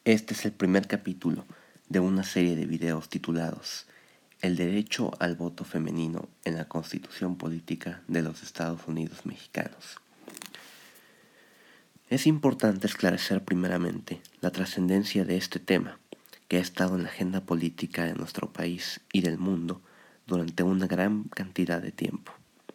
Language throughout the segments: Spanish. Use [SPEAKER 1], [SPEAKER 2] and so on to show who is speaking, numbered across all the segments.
[SPEAKER 1] Este es el primer capítulo de una serie de videos titulados El derecho al voto femenino en la Constitución Política de los Estados Unidos Mexicanos. Es importante esclarecer primeramente la trascendencia de este tema, que ha estado en la agenda política de nuestro país y del mundo durante una gran cantidad de tiempo.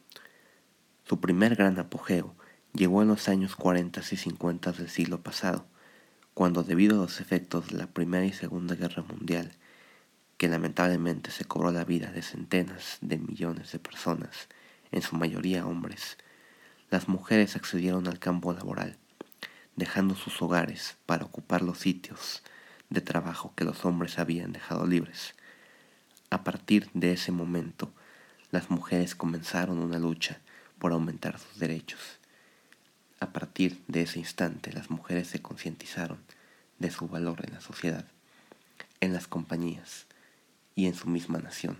[SPEAKER 1] Su primer gran apogeo llegó en los años 40 y 50 del siglo pasado, cuando debido a los efectos de la Primera y Segunda Guerra Mundial, que lamentablemente se cobró la vida de centenas de millones de personas, en su mayoría hombres, las mujeres accedieron al campo laboral, dejando sus hogares para ocupar los sitios de trabajo que los hombres habían dejado libres. A partir de ese momento, las mujeres comenzaron una lucha por aumentar sus derechos. A partir de ese instante, las mujeres se concientizaron de su valor en la sociedad, en las compañías y en su misma nación,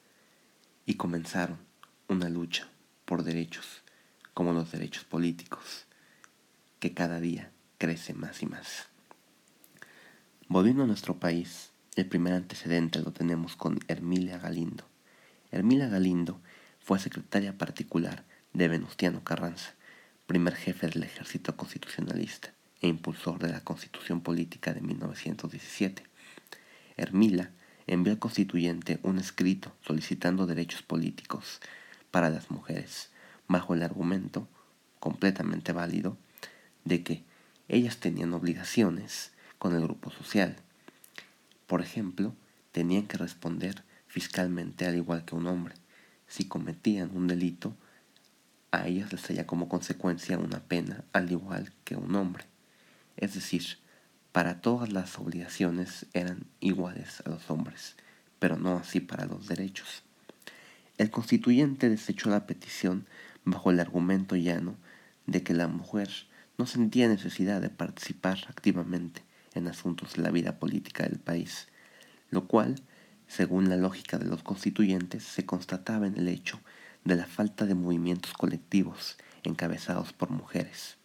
[SPEAKER 1] y comenzaron una lucha por derechos como los derechos políticos, que cada día crece más y más. Volviendo a nuestro país, el primer antecedente lo tenemos con Ermilia Galindo. Ermilia Galindo fue secretaria particular de Venustiano Carranza, primer jefe del ejército constitucionalista e impulsor de la Constitución Política de 1917. Ermila envió al constituyente un escrito solicitando derechos políticos para las mujeres, bajo el argumento, completamente válido, de que ellas tenían obligaciones con el grupo social. Por ejemplo, tenían que responder fiscalmente al igual que un hombre. Si cometían un delito, a ellas les traía como consecuencia una pena al igual que un hombre. Es decir, para todas las obligaciones eran iguales a los hombres, pero no así para los derechos. El constituyente desechó la petición bajo el argumento llano de que la mujer no sentía necesidad de participar activamente en asuntos de la vida política del país, lo cual, según la lógica de los constituyentes, se constataba en el hecho de la falta de movimientos colectivos encabezados por mujeres.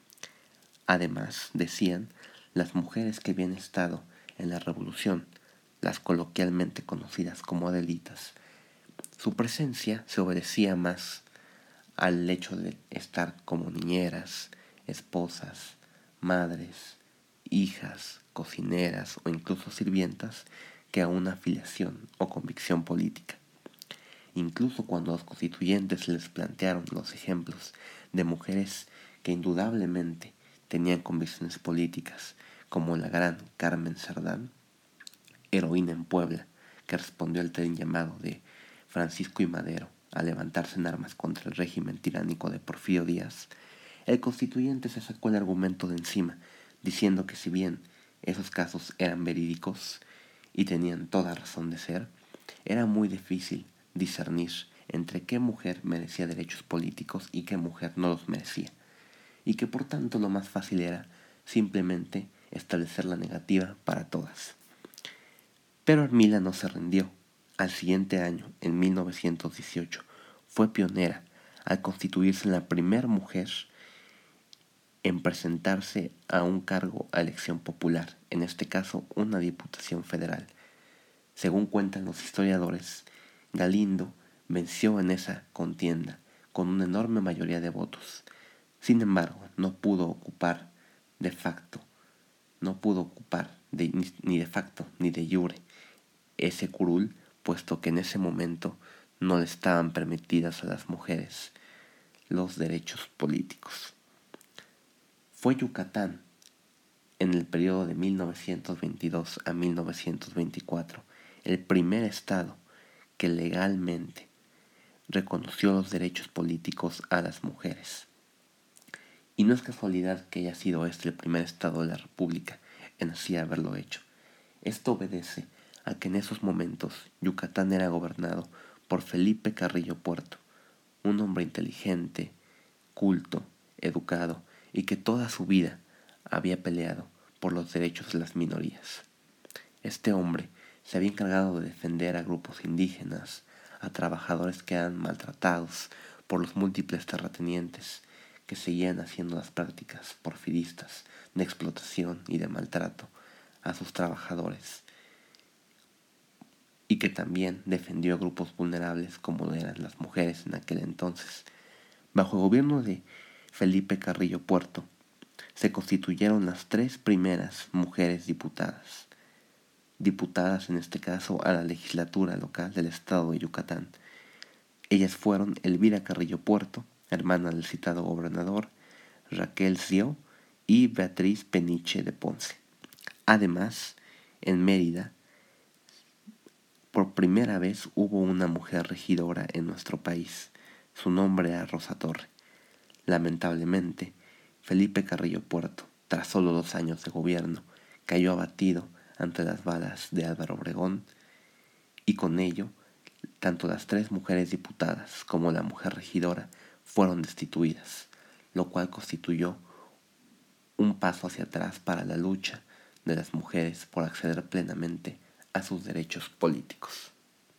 [SPEAKER 1] Además, decían, las mujeres que habían estado en la revolución, las coloquialmente conocidas como Adelitas, su presencia se obedecía más al hecho de estar como niñeras, esposas, madres, hijas, cocineras o incluso sirvientas que a una afiliación o convicción política. Incluso cuando los constituyentes les plantearon los ejemplos de mujeres que indudablemente tenían convicciones políticas, como la gran Carmen Cerdán, heroína en Puebla, que respondió al tren llamado de Francisco I. Madero a levantarse en armas contra el régimen tiránico de Porfirio Díaz, el constituyente se sacó el argumento de encima, diciendo que si bien esos casos eran verídicos y tenían toda razón de ser, era muy difícil discernir entre qué mujer merecía derechos políticos y qué mujer no los merecía, y que por tanto lo más fácil era simplemente establecer la negativa para todas. Pero Ermila no se rindió. Al siguiente año, en 1918, fue pionera al constituirse en la primera mujer en presentarse a un cargo a elección popular, en este caso una diputación federal. Según cuentan los historiadores, Galindo venció en esa contienda con una enorme mayoría de votos. Sin embargo, no pudo ocupar ni de facto ni de jure ese curul, puesto que en ese momento no le estaban permitidas a las mujeres los derechos políticos. Fue Yucatán, en el periodo de 1922 a 1924, el primer estado que legalmente reconoció los derechos políticos a las mujeres. Y no es casualidad que haya sido este el primer estado de la República en así haberlo hecho. Esto obedece a que en esos momentos Yucatán era gobernado por Felipe Carrillo Puerto, un hombre inteligente, culto, educado y que toda su vida había peleado por los derechos de las minorías. Este hombre se había encargado de defender a grupos indígenas, a trabajadores que eran maltratados por los múltiples terratenientes que seguían haciendo las prácticas porfiristas de explotación y de maltrato a sus trabajadores y que también defendió a grupos vulnerables como lo eran las mujeres en aquel entonces. Bajo el gobierno de Felipe Carrillo Puerto se constituyeron las 3 primeras mujeres diputadas en este caso a la legislatura local del estado de Yucatán. Ellas fueron Elvira Carrillo Puerto, hermana del citado gobernador, Raquel Sió y Beatriz Peniche de Ponce. Además, en Mérida, por primera vez hubo una mujer regidora en nuestro país. Su nombre era Rosa Torre. Lamentablemente, Felipe Carrillo Puerto, tras solo 2 años de gobierno, cayó abatido ante las balas de Álvaro Obregón y con ello, tanto las 3 mujeres diputadas como la mujer regidora fueron destituidas, lo cual constituyó un paso hacia atrás para la lucha de las mujeres por acceder plenamente a sus derechos políticos.